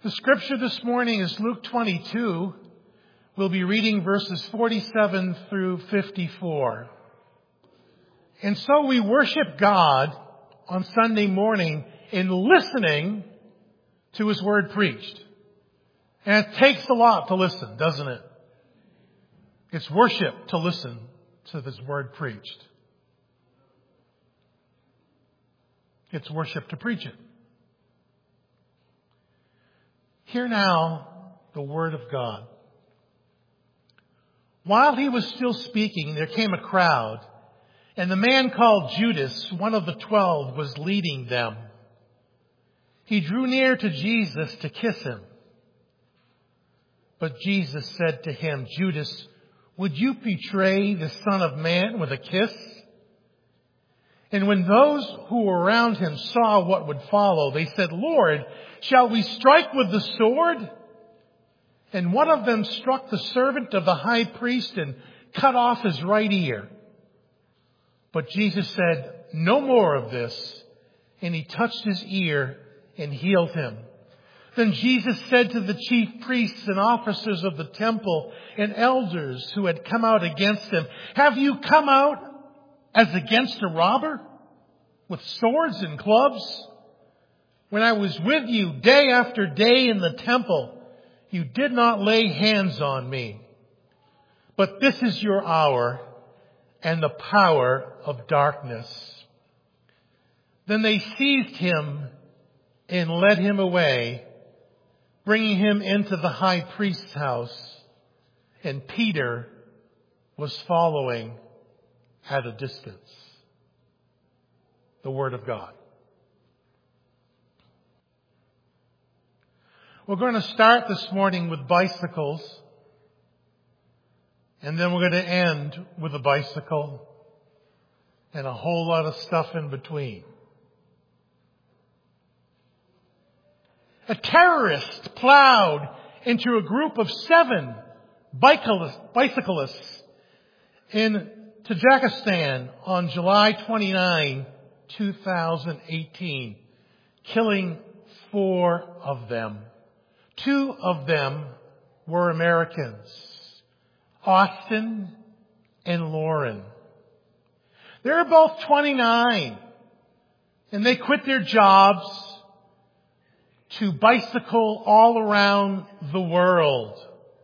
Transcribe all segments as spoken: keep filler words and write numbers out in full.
The scripture this morning is Luke twenty-two. We'll be reading verses forty-seven through fifty-four. And so we worship God on Sunday morning in listening to His Word preached. And it takes a lot to listen, doesn't it? It's worship to listen to His Word preached. It's worship to preach it. Hear now the Word of God. While he was still speaking, there came a crowd, and the man called Judas, one of the twelve, was leading them. He drew near to Jesus to kiss him. But Jesus said to him, Judas, would you betray the Son of Man with a kiss? And when those who were around him saw what would follow, they said, Lord, shall we strike with the sword? And one of them struck the servant of the high priest and cut off his right ear. But Jesus said, no more of this. And he touched his ear and healed him. Then Jesus said to the chief priests and officers of the temple and elders who had come out against him, have you come out as against a robber with swords and clubs? When I was with you day after day in the temple, you did not lay hands on me. But this is your hour and the power of darkness. Then they seized him and led him away, bringing him into the high priest's house. And Peter was following at a distance. The Word of God. We're going to start this morning with bicycles, and then we're going to end with a bicycle and a whole lot of stuff in between. A terrorist plowed into a group of seven bicyclists in Tajikistan on July twenty-ninth, two thousand eighteen, killing four of them. Two of them were Americans, Austin and Lauren. They're both twenty-nine, and they quit their jobs to bicycle all around the world.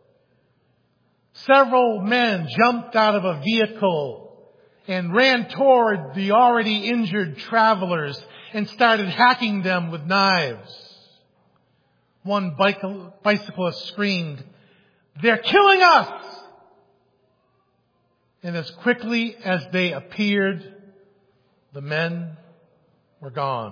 Several men jumped out of a vehicle and ran toward the already injured travelers and started hacking them with knives. One bicyclist screamed, they're killing us! And as quickly as they appeared, the men were gone.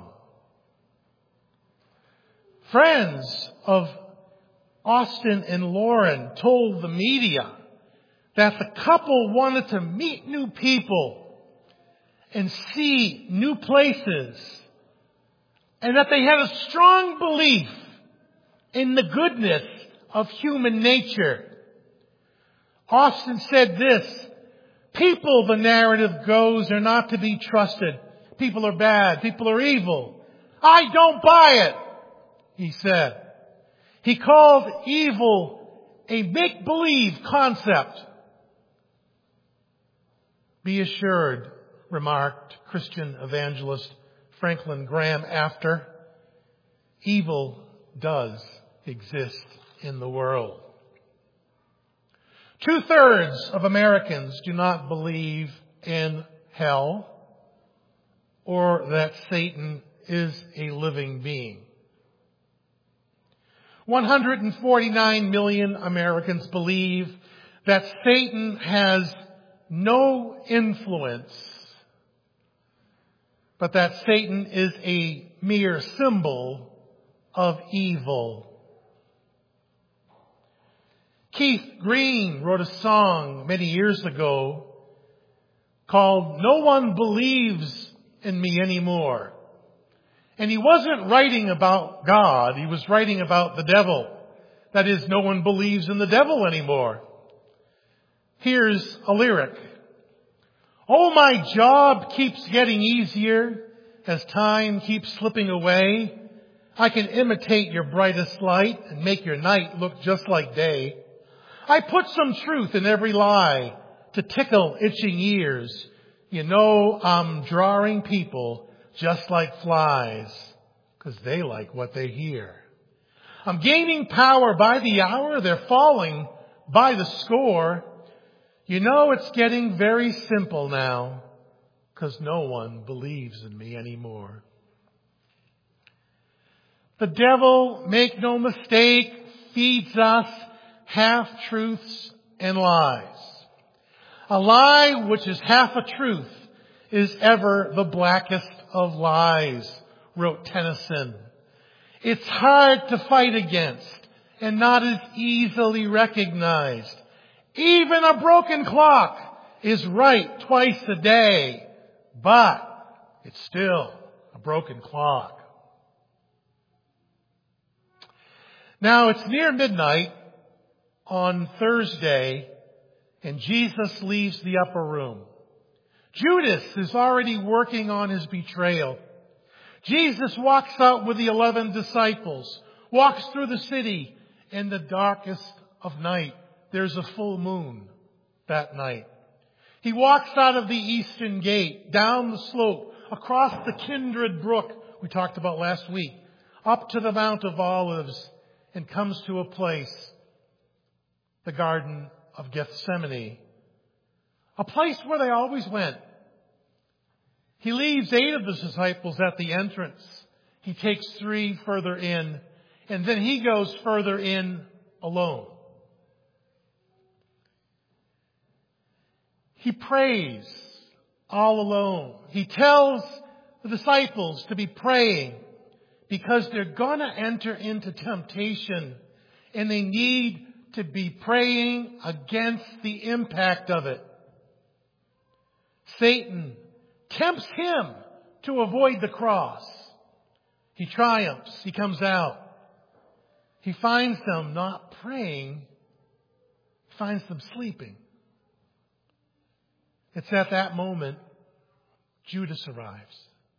Friends of Austin and Lauren told the media that the couple wanted to meet new people and see new places, and that they had a strong belief in the goodness of human nature. Austin said this, people, the narrative goes, are not to be trusted. People are bad. People are evil. I don't buy it, he said. He called evil a make-believe concept. Be assured, remarked Christian evangelist Franklin Graham after, evil does exist in the world. Two-thirds of Americans do not believe in hell or that Satan is a living being. one hundred forty-nine million Americans believe that Satan has no influence, but that Satan is a mere symbol of evil. Keith Green wrote a song many years ago called No One Believes in Me Anymore. And he wasn't writing about God, he was writing about the devil. That is, no one believes in the devil anymore. Here's a lyric. Oh, my job keeps getting easier as time keeps slipping away. I can imitate your brightest light and make your night look just like day. I put some truth in every lie to tickle itching ears. You know I'm drawing people just like flies because they like what they hear. I'm gaining power by the hour. They're falling by the score. You know it's getting very simple now because no one believes in me anymore. The devil, make no mistake, feeds us half-truths and lies. A lie which is half a truth is ever the blackest of lies, wrote Tennyson. It's hard to fight against and not as easily recognized. Even a broken clock is right twice a day, but it's still a broken clock. Now it's near midnight on Thursday, and Jesus leaves the upper room. Judas is already working on his betrayal. Jesus walks out with the eleven disciples, walks through the city in the darkest of night. There's a full moon that night. He walks out of the eastern gate, down the slope, across the Kindred Brook we talked about last week, up to the Mount of Olives, and comes to a place, the Garden of Gethsemane, a place where they always went. He leaves eight of the disciples at the entrance. He takes three further in, and then he goes further in alone. He prays all alone. He tells the disciples to be praying because they're going to enter into temptation, and they need to be praying against the impact of it. Satan tempts him to avoid the cross. He triumphs. He comes out. He finds them not praying. He finds them sleeping. It's at that moment Judas arrives.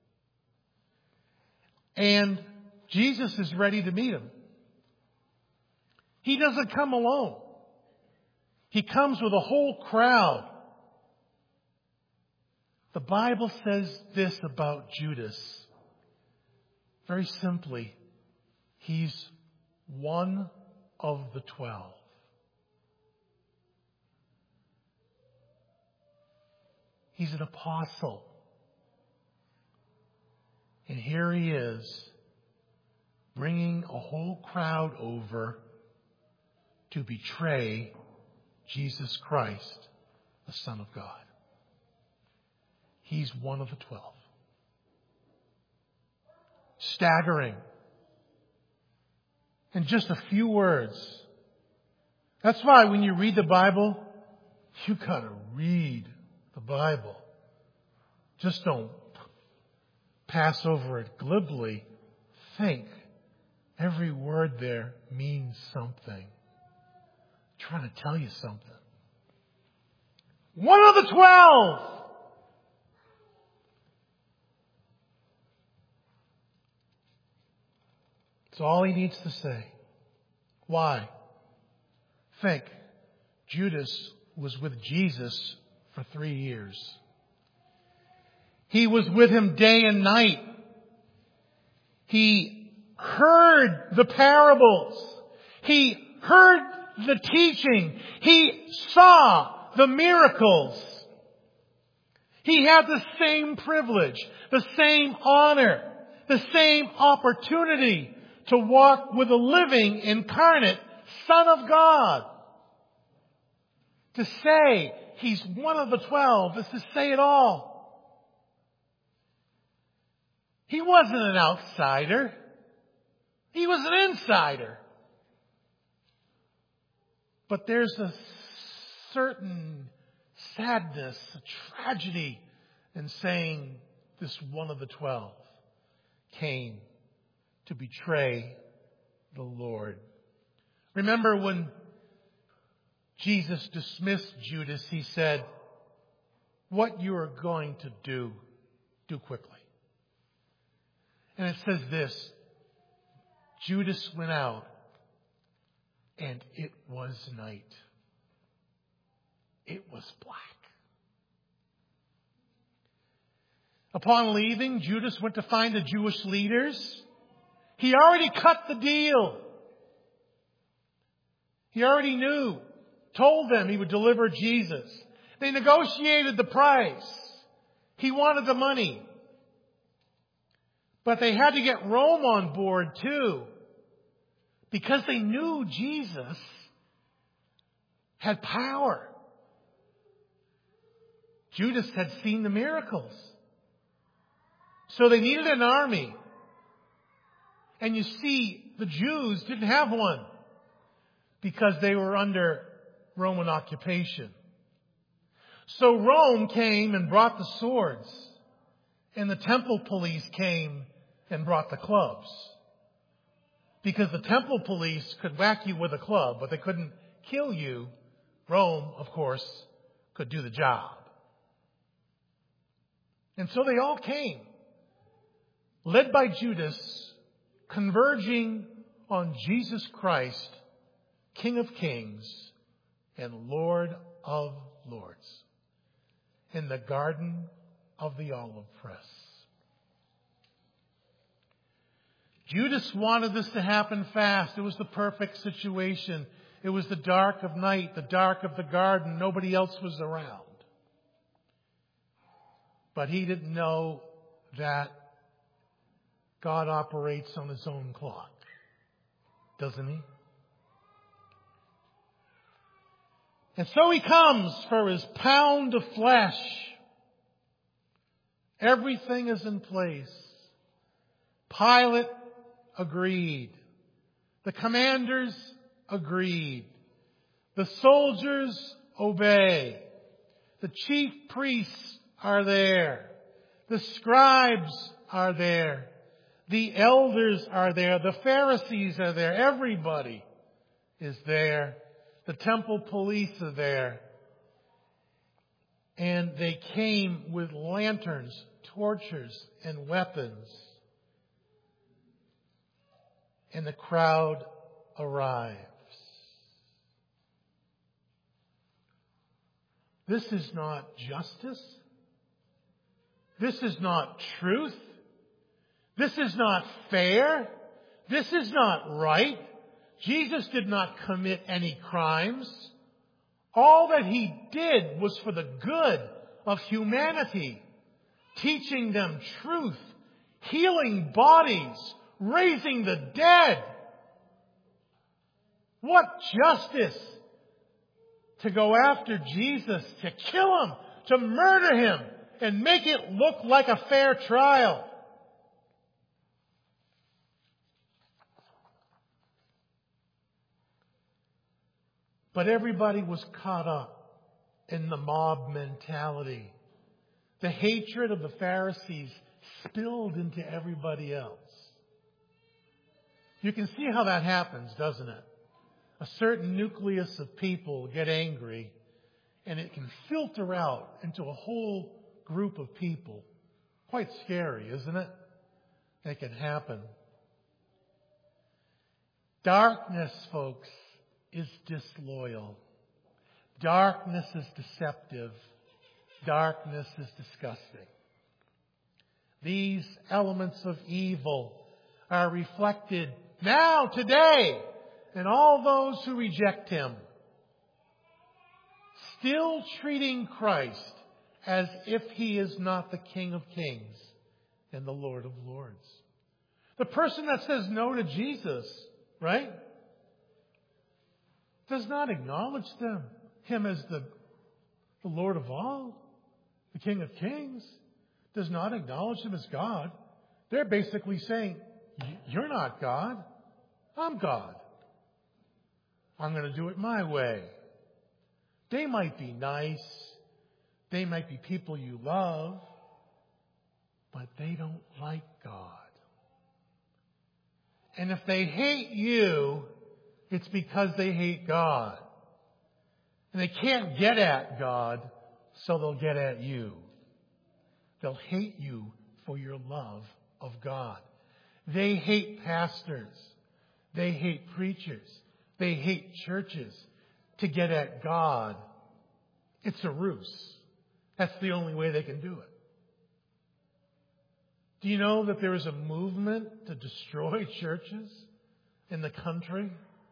And Jesus is ready to meet him. He doesn't come alone. He comes with a whole crowd. The Bible says this about Judas. Very simply, he's one of the twelve. He's an apostle. And here he is, bringing a whole crowd over to betray Jesus Christ, the Son of God. He's one of the twelve. Staggering. In just a few words. That's why when you read the Bible, you gotta read the Bible. Just don't pass over it glibly. Think. Every word there means something. I'm trying to tell you something. One of the twelve! That's all he needs to say. Why? Think. Judas was with Jesus for three years. He was with him day and night. He heard the parables. He heard the teaching. He saw the miracles. He had the same privilege, the same honor, the same opportunity to walk with the living, incarnate Son of God. To say he's one of the twelve is to say it all. He wasn't an outsider. He was an insider. But there's a certain sadness, a tragedy in saying this one of the twelve came to betray the Lord. Remember when Jesus dismissed Judas, he said, what you are going to do, do quickly. And it says this, Judas went out, and it was night. It was black. Upon leaving, Judas went to find the Jewish leaders. He already cut the deal. He already knew, told them he would deliver Jesus. They negotiated the price. He wanted the money. But they had to get Rome on board too, because they knew Jesus had power. Judas had seen the miracles. So they needed an army. And you see, the Jews didn't have one because they were under Roman occupation. So Rome came and brought the swords, and the temple police came and brought the clubs. Because the temple police could whack you with a club, but they couldn't kill you. Rome, of course, could do the job. And so they all came, led by Judas, converging on Jesus Christ, King of Kings and Lord of Lords, in the Garden of the Olive Press. Judas wanted this to happen fast. It was the perfect situation. It was the dark of night, the dark of the garden. Nobody else was around. But he didn't know that God operates on His own clock, doesn't He? And so He comes for His pound of flesh. Everything is in place. Pilate agreed. The commanders agreed. The soldiers obey. The chief priests are there. The scribes are there. The elders are there. The Pharisees are there. Everybody is there. The temple police are there. And they came with lanterns, torches, and weapons. And the crowd arrives. This is not justice. This is not truth. This is not fair. This is not right. Jesus did not commit any crimes. All that He did was for the good of humanity, teaching them truth, healing bodies, raising the dead. What justice to go after Jesus, to kill Him, to murder Him, and make it look like a fair trial. But everybody was caught up in the mob mentality. The hatred of the Pharisees spilled into everybody else. You can see how that happens, doesn't it? A certain nucleus of people get angry, and it can filter out into a whole group of people. Quite scary, isn't it? It can happen. Darkness, folks, is disloyal. Darkness is deceptive. Darkness is disgusting. These elements of evil are reflected now, today, in all those who reject Him, still treating Christ as if He is not the King of Kings and the Lord of Lords. The person that says no to Jesus, right, does not acknowledge them, Him as the, the Lord of all, the King of Kings, does not acknowledge Him as God. They're basically saying, you're not God, I'm God. I'm going to do it my way. They might be nice, they might be people you love, but they don't like God. And if they hate you, it's because they hate God. And they can't get at God, so they'll get at you. They'll hate you for your love of God. They hate pastors. They hate preachers. They hate churches to get at God. It's a ruse. That's the only way they can do it. Do you know that there is a movement to destroy churches in the country?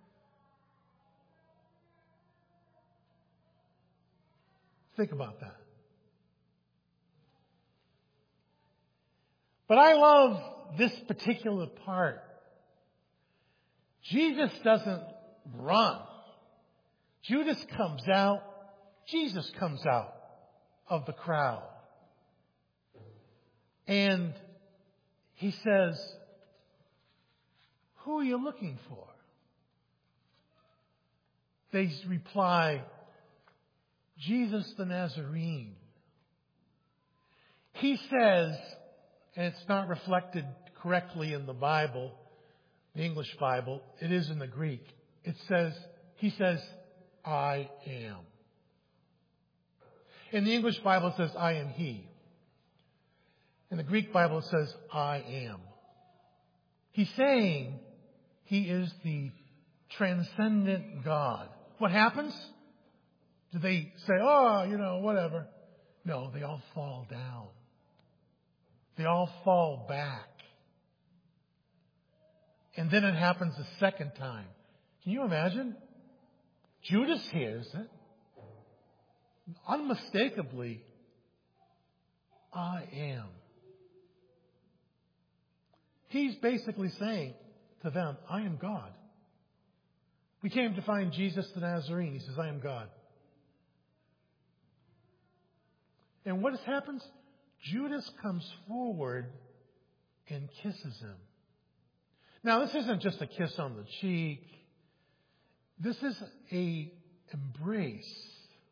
Think about that. But I love this particular part. Jesus doesn't run. Judas comes out. Jesus comes out of the crowd. And he says, "Who are you looking for?" They reply, "Jesus the Nazarene." He says, and it's not reflected correctly in the Bible, the English Bible, it is in the Greek. It says, he says, "I am." In the English Bible it says, "I am he." In the Greek Bible it says, "I am." He's saying he is the transcendent God. What happens? Do they say, "Oh, you know, whatever"? No, they all fall down. They all fall back. And then it happens a second time. Can you imagine? Judas hears it. Unmistakably, "I am." He's basically saying to them, "I am God." We came to find Jesus the Nazarene. He says, "I am God." And what happens? Judas comes forward and kisses him. Now, this isn't just a kiss on the cheek. This is a embrace.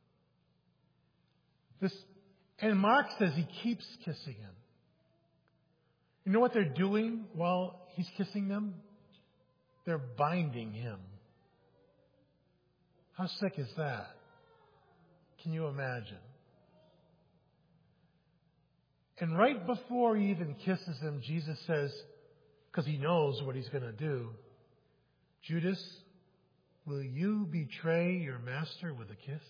This, and Mark says he keeps kissing him. You know what they're doing while he's kissing them? They're binding him. How sick is that? Can you imagine? And right before he even kisses him, Jesus says, because he knows what he's going to do, "Judas, will you betray your master with a kiss?"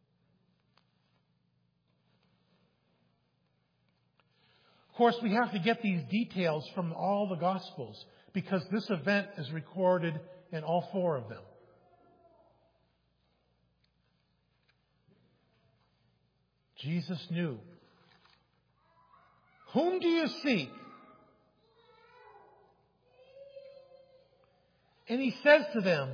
Of course, we have to get these details from all the Gospels because this event is recorded in all four of them. Jesus knew. "Whom do you seek?" And he says to them,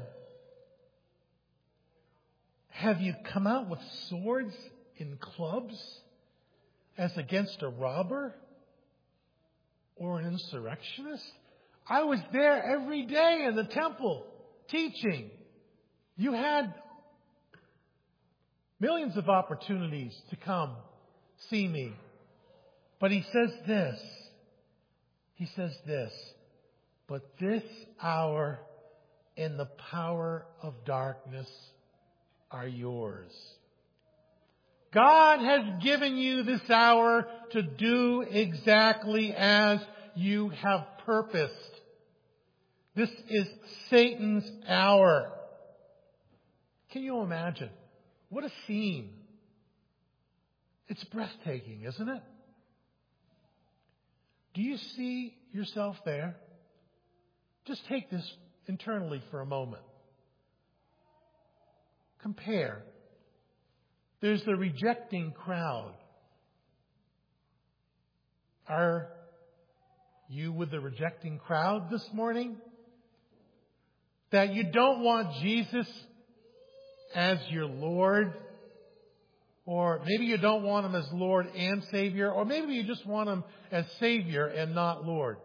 "Have you come out with swords and clubs as against a robber or an insurrectionist? I was there every day in the temple teaching. You had millions of opportunities to come see me." But he says this. He says this. "But this hour and the power of darkness are yours." God has given you this hour to do exactly as you have purposed. This is Satan's hour. Can you imagine? What a scene. It's breathtaking, isn't it? Do you see yourself there? Just take this internally for a moment. Compare. There's the rejecting crowd. Are you with the rejecting crowd this morning? That you don't want Jesus as your Lord? Or maybe you don't want Him as Lord and Savior. Or maybe you just want Him as Savior and not Lord.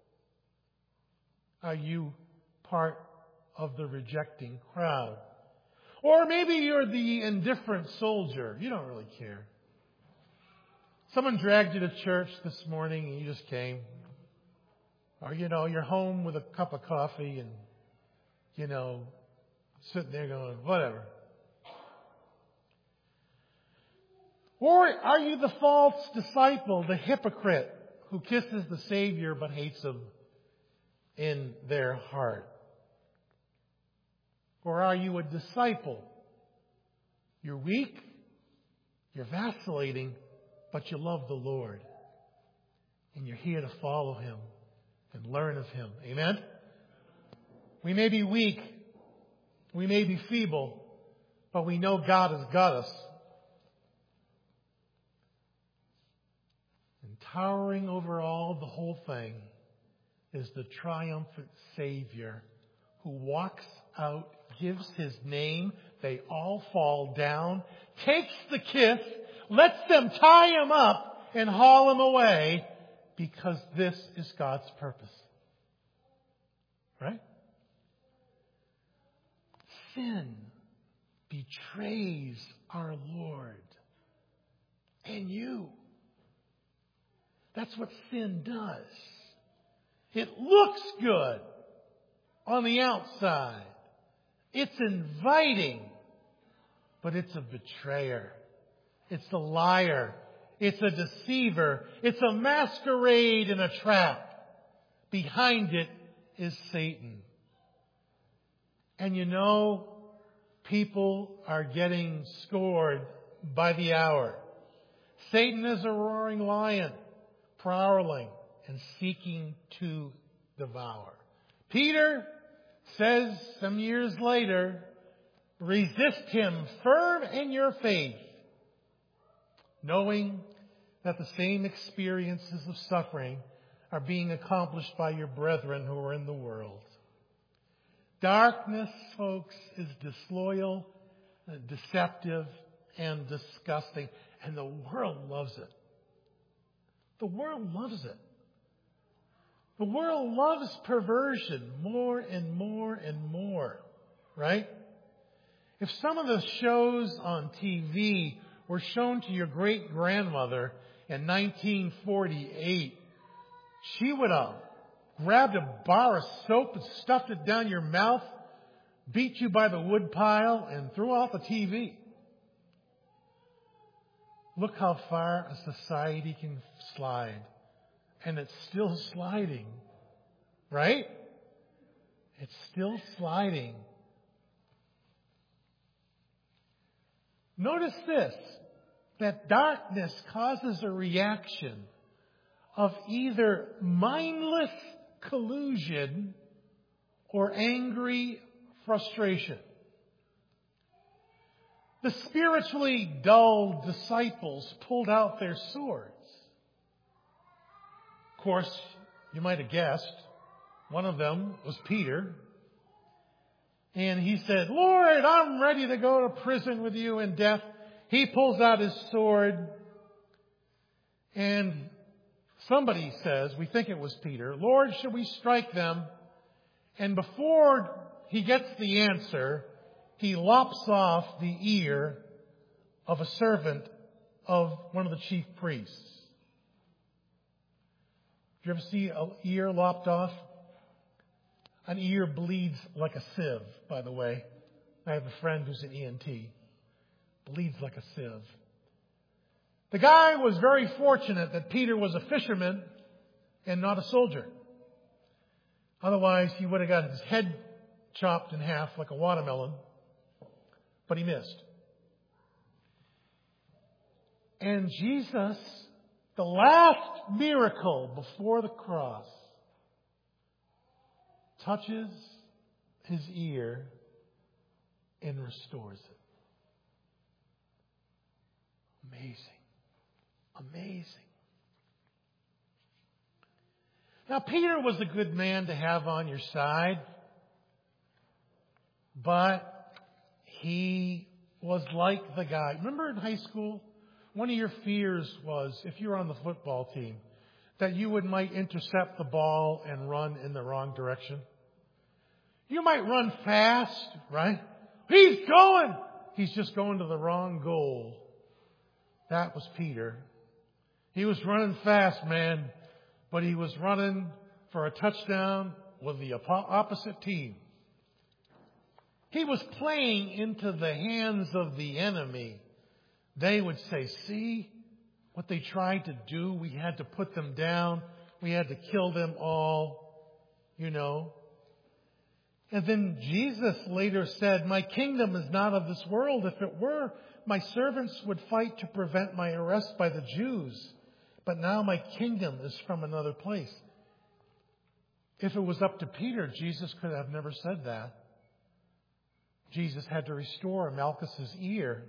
Are you part of the rejecting crowd? Or maybe you're the indifferent soldier. You don't really care. Someone dragged you to church this morning and you just came. Or, you know, you're home with a cup of coffee and, you know, sitting there going, whatever. Or are you the false disciple, the hypocrite, who kisses the Savior but hates Him in their heart? Or are you a disciple? You're weak, you're vacillating, but you love the Lord. And you're here to follow Him and learn of Him. Amen? We may be weak, we may be feeble, but we know God has got us. And towering over all the whole thing is the triumphant Savior who walks out, gives His name, they all fall down, takes the kiss, lets them tie Him up and haul Him away because this is God's purpose. Right? Sin betrays our Lord and you. That's what sin does. It looks good on the outside. It's inviting, but it's a betrayer. It's a liar. It's a deceiver. It's a masquerade and a trap. Behind it is Satan. And you know, people are getting scored by the hour. Satan is a roaring lion, prowling and seeking to devour. Peter says some years later, resist him firm in your faith, knowing that the same experiences of suffering are being accomplished by your brethren who are in the world. Darkness, folks, is disloyal, deceptive, and disgusting. And the world loves it. The world loves it. The world loves perversion more and more and more. Right? If some of the shows on T V were shown to your great-grandmother in nineteen forty-eight, she would have grabbed a bar of soap and stuffed it down your mouth, beat you by the woodpile, and threw off the T V. Look how far a society can slide. And it's still sliding. Right? It's still sliding. Notice this, that darkness causes a reaction of either mindless collusion or angry frustration. The spiritually dull disciples pulled out their swords. Of course, you might have guessed, one of them was Peter. And he said, Lord, I'm ready to go to prison with you in death. He pulls out his sword. And somebody says, we think it was Peter, Lord, should we strike them? And before he gets the answer, he lops off the ear of a servant of one of the chief priests. Did you ever see an ear lopped off? An ear bleeds like a sieve, by the way. I have a friend who's an E N T. Bleeds like a sieve. The guy was very fortunate that Peter was a fisherman and not a soldier. Otherwise, he would have got his head chopped in half like a watermelon. But he missed. And Jesus, the last miracle before the cross, touches his ear and restores it. Amazing. Amazing. Now, Peter was a good man to have on your side, but he was like the guy. Remember in high school, one of your fears was, if you were on the football team, that you would might intercept the ball and run in the wrong direction. You might run fast, right? He's going! He's just going to the wrong goal. That was Peter. He was running fast, man, but he was running for a touchdown with the opposite team. He was playing into the hands of the enemy. They would say, see what they tried to do? We had to put them down. We had to kill them all, you know. And then Jesus later said, my kingdom is not of this world. If it were, my servants would fight to prevent my arrest by the Jews. But now my kingdom is from another place. If it was up to Peter, Jesus could have never said that. Jesus had to restore Malchus's ear.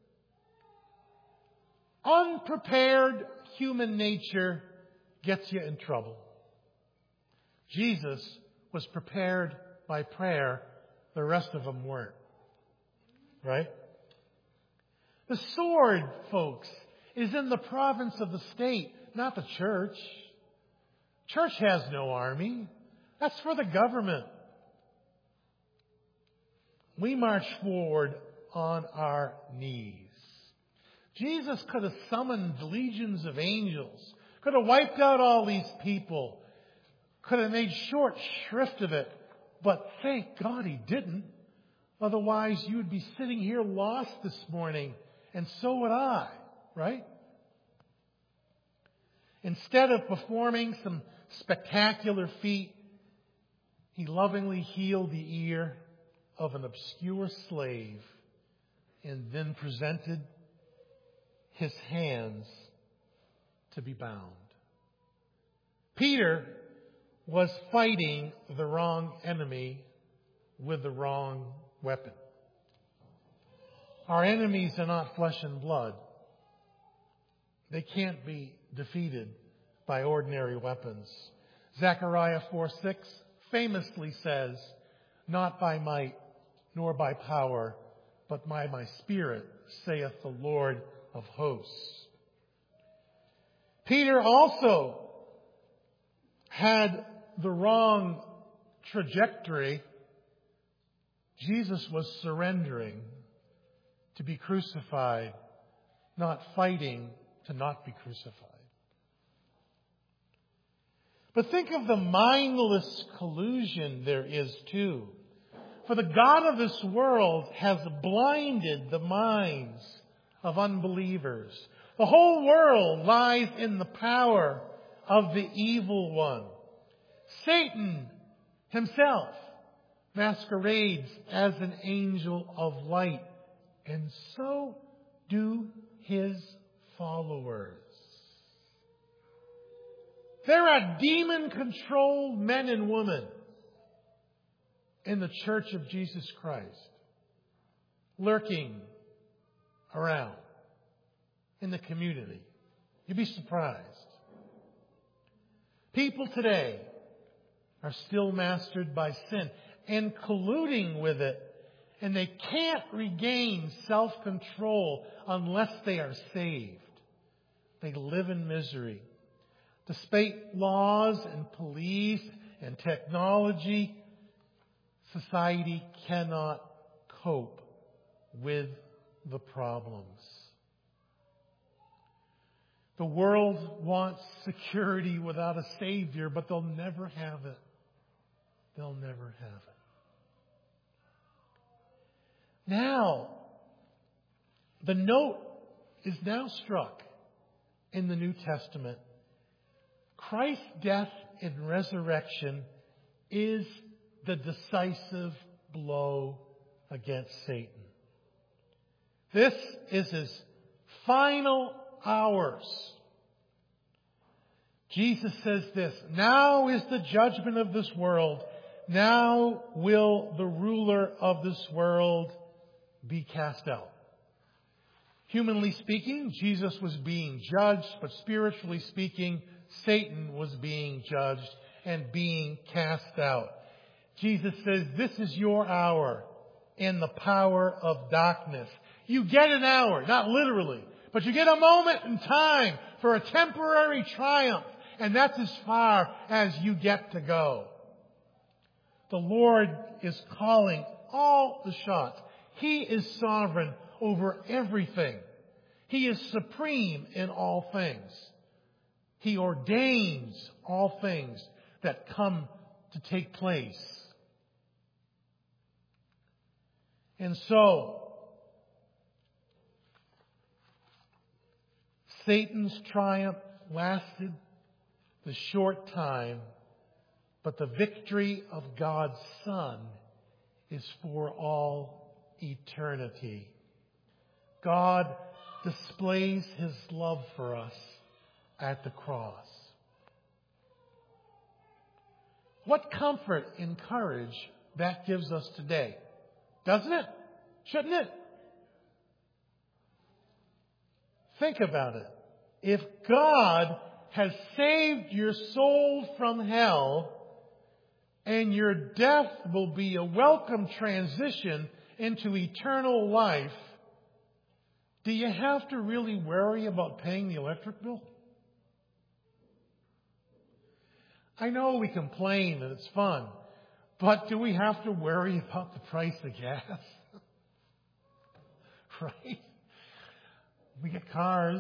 Unprepared human nature gets you in trouble. Jesus was prepared by prayer. The rest of them weren't. Right? The sword, folks, is in the province of the state, not the church. Church has no army. That's for the government. We march forward on our knees. Jesus could have summoned legions of angels, could have wiped out all these people, could have made short shrift of it, but thank God He didn't. Otherwise, you would be sitting here lost this morning, and so would I, right? Instead of performing some spectacular feat, He lovingly healed the ear of an obscure slave and then presented His hands to be bound. Peter was fighting the wrong enemy with the wrong weapon. Our enemies are not flesh and blood. They can't be defeated by ordinary weapons. Zechariah four six famously says, not by might nor by power, but by my Spirit, saith the Lord of hosts. Peter also had the wrong trajectory. Jesus was surrendering to be crucified, not fighting to not be crucified. But think of the mindless collusion there is too. For the God of this world has blinded the minds of unbelievers. The whole world lies in the power of the evil one. Satan himself masquerades as an angel of light, and so do his followers. There are demon-controlled men and women in the Church of Jesus Christ, lurking around in the community. You'd be surprised. People today are still mastered by sin and colluding with it, and they can't regain self-control unless they are saved. They live in misery. Despite laws and police and technology, society cannot cope with the problems. The world wants security without a Savior, but they'll never have it. They'll never have it. Now, the note is now struck in the New Testament. Christ's death and resurrection is the decisive blow against Satan. This is his final hours. Jesus says this, now is the judgment of this world. Now will the ruler of this world be cast out. Humanly speaking, Jesus was being judged, but spiritually speaking, Satan was being judged and being cast out. Jesus says, this is your hour in the power of darkness. You get an hour, not literally, but you get a moment in time for a temporary triumph, and that's as far as you get to go. The Lord is calling all the shots. He is sovereign over everything. He is supreme in all things. He ordains all things that come to take place. And so, Satan's triumph lasted the short time, but the victory of God's Son is for all eternity. God displays His love for us at the cross. What comfort and courage that gives us today. Doesn't it? Shouldn't it? Think about it. If God has saved your soul from hell, and your death will be a welcome transition into eternal life, do you have to really worry about paying the electric bill? I know we complain that it's fun, but do we have to worry about the price of gas? Right? We get cars.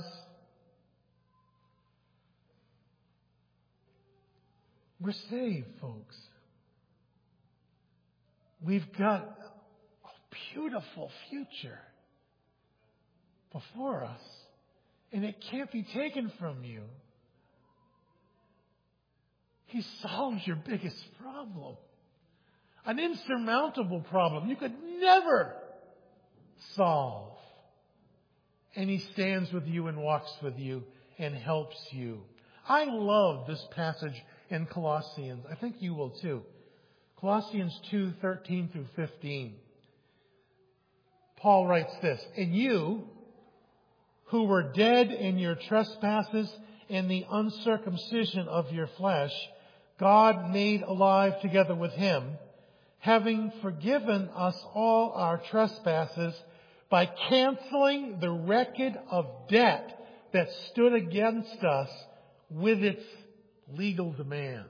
We're saved, folks. We've got a beautiful future before us, and it can't be taken from you. He solves your biggest problem, an insurmountable problem you could never solve. And He stands with you and walks with you and helps you. I love this passage in Colossians. I think you will too. Colossians two, thirteen through fifteen. Paul writes this, "And you, who were dead in your trespasses and the uncircumcision of your flesh, God made alive together with Him, having forgiven us all our trespasses by canceling the record of debt that stood against us with its legal demands."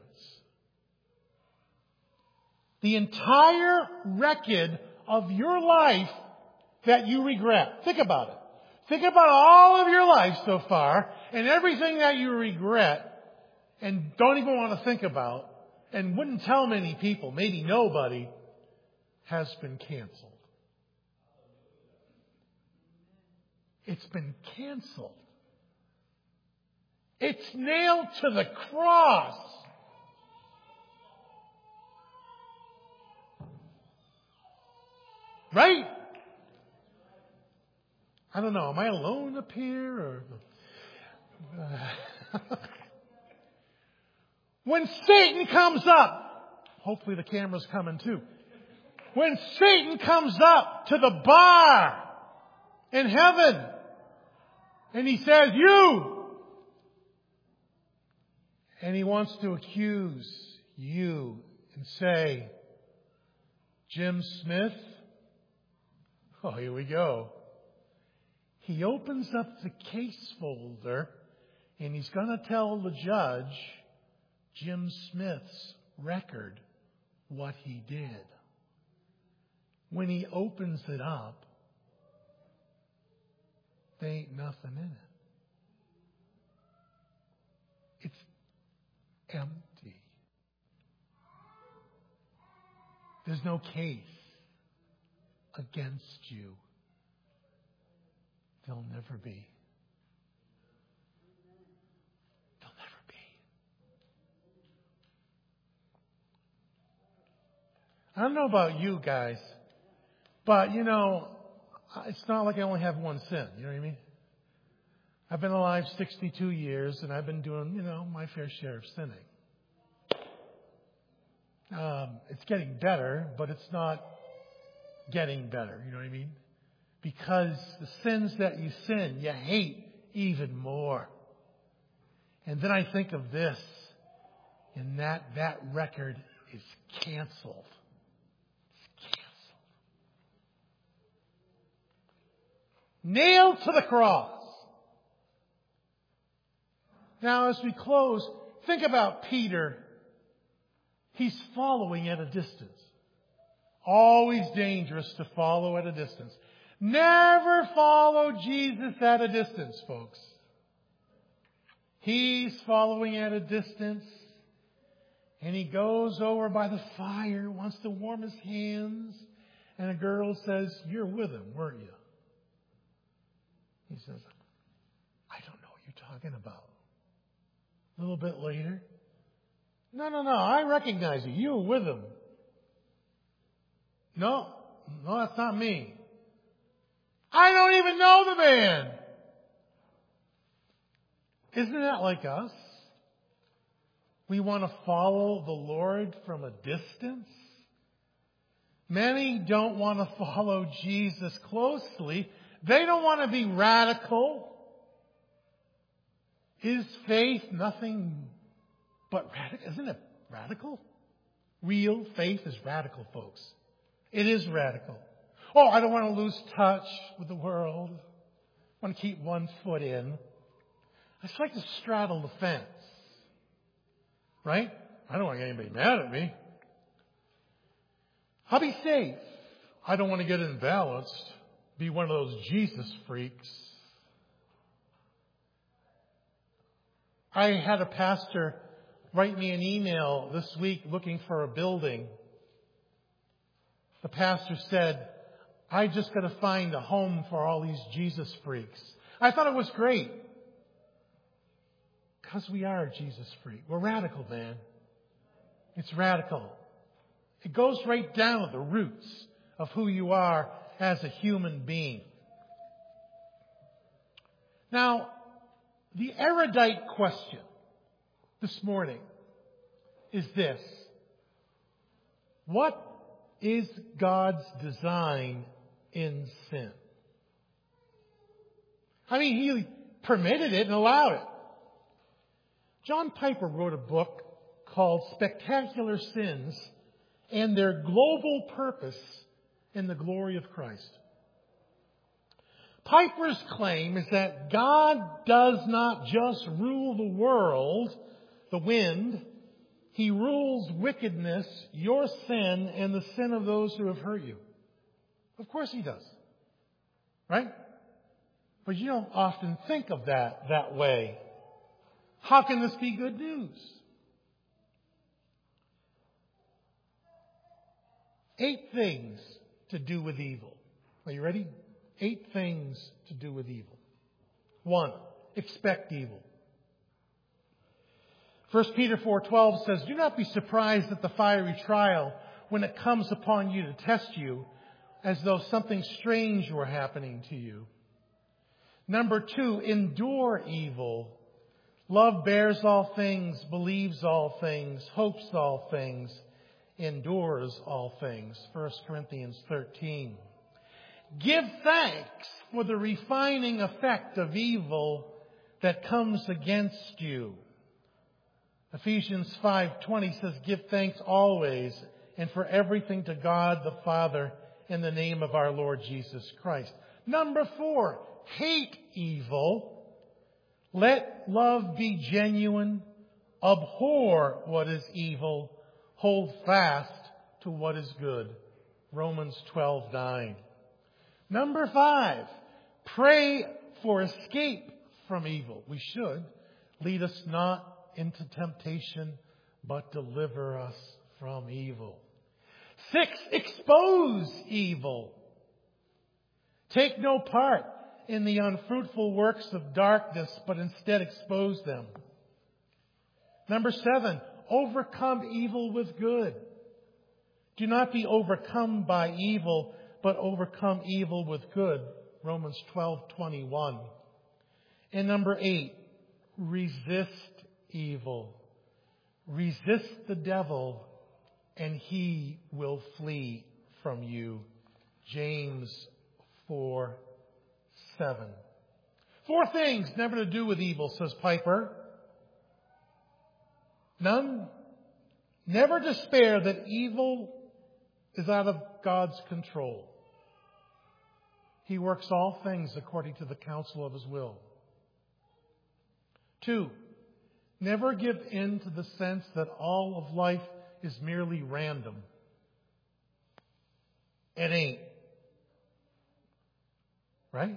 The entire record of your life that you regret. Think about it. Think about all of your life so far and everything that you regret and don't even want to think about and wouldn't tell many people, maybe nobody, has been canceled. It's been canceled. It's nailed to the cross. Right? I don't know. Am I alone up here? Or uh, when Satan comes up, hopefully the camera's coming too. When Satan comes up to the bar in heaven and he says, "You," and he wants to accuse you and say, "Jim Smith." Oh, here we go. He opens up the case folder and he's going to tell the judge Jim Smith's record, what he did. When he opens it up, there ain't nothing in it. It's empty. There's no case against you. There'll never be. There'll never be. I don't know about you guys, but you know, it's not like I only have one sin. You know what I mean? I've been alive sixty-two years and I've been doing, you know, my fair share of sinning. Um, it's getting better, but it's not getting better. You know what I mean? Because the sins that you sin, you hate even more. And then I think of this, and that, that record is canceled. It's canceled. Nailed to the cross. Now, as we close, think about Peter. He's following at a distance. Always dangerous to follow at a distance. Never follow Jesus at a distance, folks. He's following at a distance. And he goes over by the fire, wants to warm his hands. And a girl says, "You're with him, weren't you?" He says, "I don't know what you're talking about." A little bit later, "No, no, no, I recognize you. You were with him." No, no, that's not me. I don't even know the man. Isn't that like us? We want to follow the Lord from a distance. Many don't want to follow Jesus closely. They don't want to be radical. Is faith nothing but radical? Isn't it radical? Real faith is radical, folks. It is radical. Oh, I don't want to lose touch with the world. I want to keep one foot in. I just like to straddle the fence. Right? I don't want to get anybody mad at me. I'll be safe. I don't want to get imbalanced. Be one of those Jesus freaks. I had a pastor write me an email this week looking for a building. The pastor said, I just got to find a home for all these Jesus freaks. I thought it was great. Because we are a Jesus freak. We're radical, man. It's radical. It goes right down to the roots of who you are as a human being. Now, the erudite question this morning is this. What is God's design in sin? I mean, He permitted it and allowed it. John Piper wrote a book called Spectacular Sins and Their Global Purpose in the Glory of Christ. Piper's claim is that God does not just rule the world, the wind. He rules wickedness, your sin, and the sin of those who have hurt you. Of course He does. Right? But you don't often think of that that way. How can this be good news? Eight things to do with evil. Are you ready? Eight things to do with evil. One, expect evil. First Peter four twelve says, do not be surprised at the fiery trial when it comes upon you to test you as though something strange were happening to you. Number two, endure evil. Love bears all things, believes all things, hopes all things, endures all things. First Corinthians thirteen. Give thanks for the refining effect of evil that comes against you. Ephesians five twenty says, give thanks always and for everything to God the Father in the name of our Lord Jesus Christ. Number four, hate evil. Let love be genuine. Abhor what is evil. Hold fast to what is good. Romans twelve nine. Number five, pray for escape from evil. We should. Lead us not into temptation, but deliver us from evil. Six, expose evil. Take no part in the unfruitful works of darkness, but instead expose them. Number seven, overcome evil with good. Do not be overcome by evil, but overcome evil with good. Romans twelve twenty-one. And number eight, resist evil. Resist the devil, and he will flee from you. James four seven. Four things never to do with evil, says Piper. None. Never despair that evil is out of God's control. He works all things according to the counsel of His will. Two, never give in to the sense that all of life is merely random. It ain't. Right?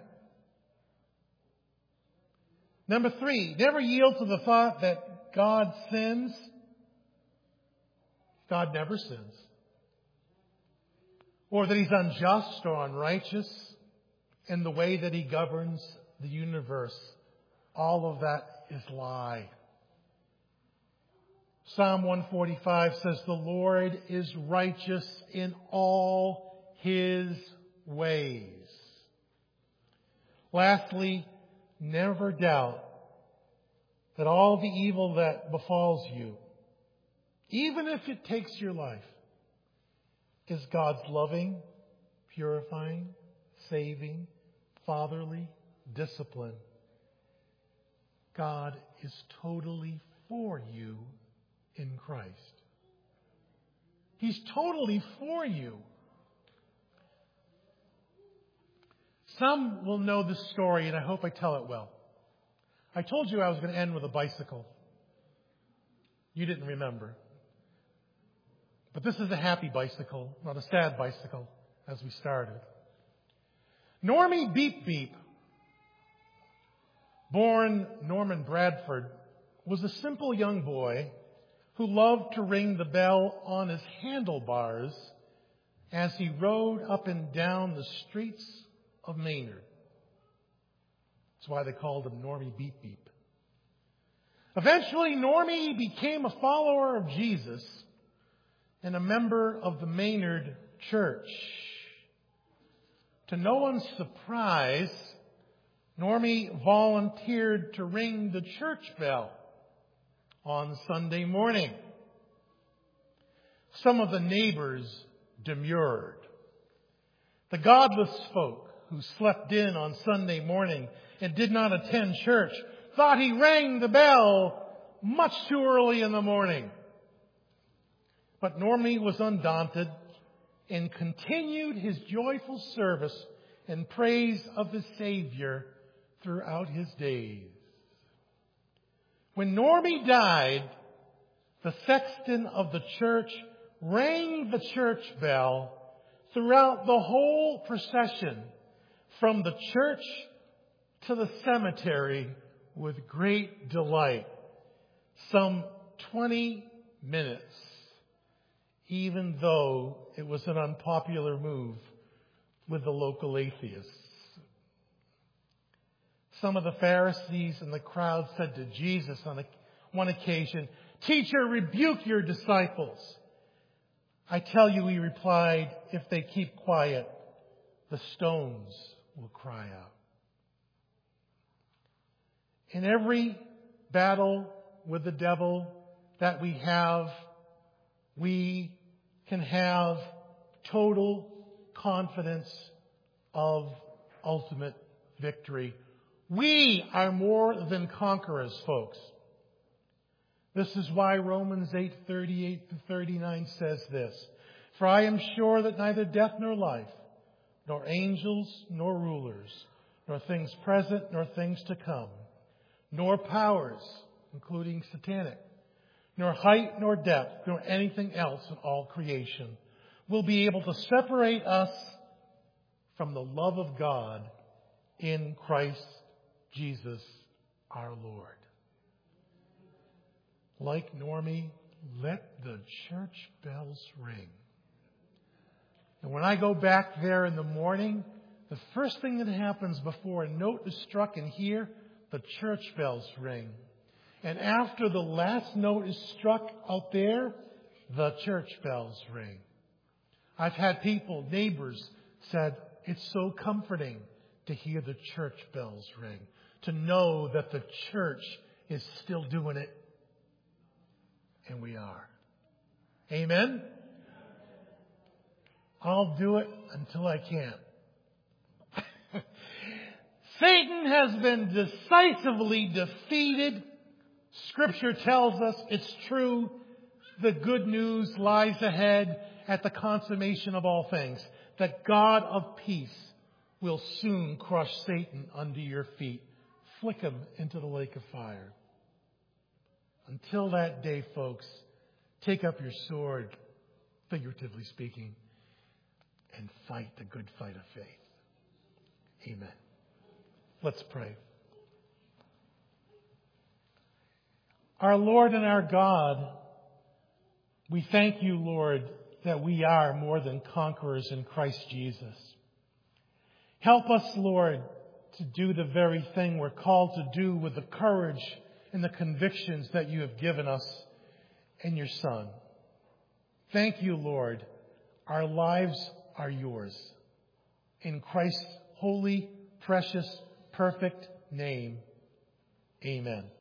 Number three, never yield to the thought that God sins. God never sins. Or that He's unjust or unrighteous in the way that He governs the universe. All of that is lie. Psalm one forty-five says, the Lord is righteous in all His ways. Lastly, never doubt that all the evil that befalls you, even if it takes your life, is God's loving, purifying, saving, fatherly discipline. God is totally for you in Christ. He's totally for you. Some will know this story, and I hope I tell it well. I told you I was going to end with a bicycle. You didn't remember. But this is a happy bicycle, not a sad bicycle, as we started. Normie Beep Beep, born Norman Bradford, was a simple young boy who loved to ring the bell on his handlebars as he rode up and down the streets of Maynard. That's why they called him Normie Beep Beep. Eventually, Normie became a follower of Jesus and a member of the Maynard Church. To no one's surprise, Normie volunteered to ring the church bell on Sunday morning. Some of the neighbors demurred. The godless folk who slept in on Sunday morning and did not attend church thought he rang the bell much too early in the morning. But Normie was undaunted and continued his joyful service and praise of the Savior throughout his days. When Normie died, the sexton of the church rang the church bell throughout the whole procession from the church to the cemetery with great delight. Some twenty minutes, even though it was an unpopular move with the local atheists. Some of the Pharisees in the crowd said to Jesus on one occasion, "Teacher, rebuke your disciples." "I tell you," he replied, "if they keep quiet, the stones will cry out." In every battle with the devil that we have, we can have total confidence of ultimate victory. We are more than conquerors, folks. This is why Romans eight thirty-eight to thirty-nine says this: "For I am sure that neither death nor life, nor angels nor rulers, nor things present nor things to come, nor powers," including satanic, "nor height nor depth, nor anything else in all creation will be able to separate us from the love of God in Christ Jesus our Lord." Like Normie, let the church bells ring. And when I go back there in the morning, the first thing that happens before a note is struck in here, the church bells ring. And after the last note is struck out there, the church bells ring. I've had people, neighbors, said, "It's so comforting to hear the church bells ring, to know that the church is still doing it." And we are. Amen? I'll do it until I can't. Satan has been decisively defeated. Scripture tells us it's true. The good news lies ahead at the consummation of all things. That God of peace will soon crush Satan under your feet. Flick him into the lake of fire. Until that day, folks, take up your sword, figuratively speaking, and fight the good fight of faith. Amen. Let's pray. Our Lord and our God, we thank you, Lord, that we are more than conquerors in Christ Jesus. Help us, Lord, to do the very thing we're called to do with the courage and the convictions that you have given us in your Son. Thank you, Lord. Our lives are yours. In Christ's holy, precious, perfect name, amen.